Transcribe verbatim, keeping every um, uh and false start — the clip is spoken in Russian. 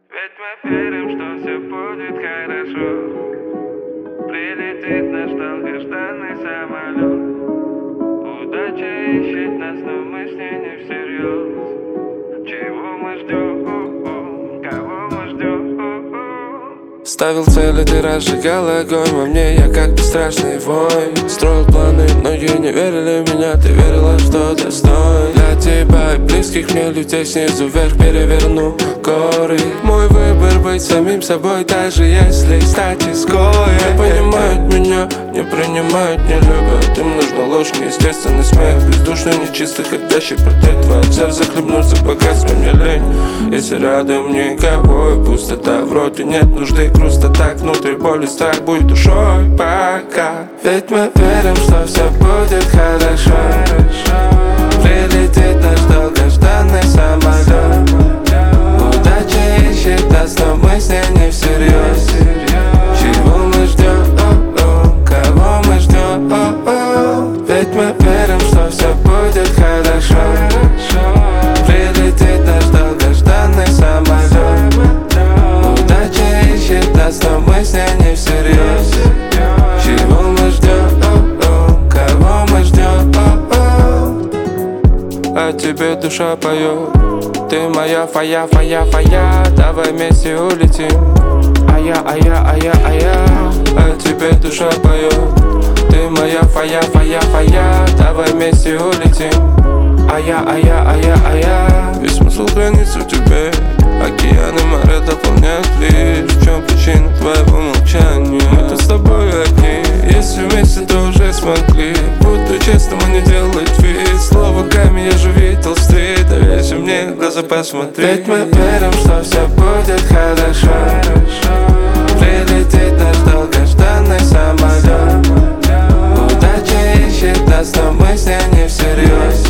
Ведь мы верим, что все будет хорошо. Прилетит наш долгожданный самолет. Удача ищет нас, но мы с ней не всерьез. Чего мы ждем? Кого мы ждем? Ставил цели, ты разжигал огонь во мне, я как бесстрашный воин. Строил планы, многие не верили в меня, ты верила, что достоин. Для тебя и близких мне людей снизу вверх переверну горы. Мой выбор быть самим собой, даже если стать изгоем. Не понимают меня, не принимают, не любят. Им нужна ложь, неестественный смех, бездушный, нечистый, ходящий портрет. Твоя цель захлебнуться богатством, мне лень. Если рядом никого и пустота, вроде нет нужды, грустно так, внутри боли, страх будет душой пока. Ведь мы верим, что все будет хорошо. Прилетит наш долгожданный самолет. Удача ищет нас, но мы с ней не всерьез. Чего мы ждем? Кого мы ждем? Ведь мы верим, что все будет хорошо. Прилетит наш долгожданный самолет. Удача ищет нас, но мы с ней не всерьез. Чего мы ждем? Кого мы ждем? А тебе душа поет. Ты моя фая, фая, фая. Давай вместе улетим. А я, а я, а я, а я. А тебе душа поет. Ты моя фая, фая, фая. Давай вместе улетим. А я, а я, а я, а я. Весь смысл хранится в тебе. Океаны, моря дополняют лишь. В чем причина твоего молчания? Мы тут с тобой одни. Если вместе, то уже смогли. Буду честным, а не делать вид. Слово камень, я же видел стрит. Доверься мне, в глаза посмотри. Ведь мы верим, что все будет хорошо. Прилетит наш долгожданный самолет. Удача ищет нас, но мы с ней не всерьез.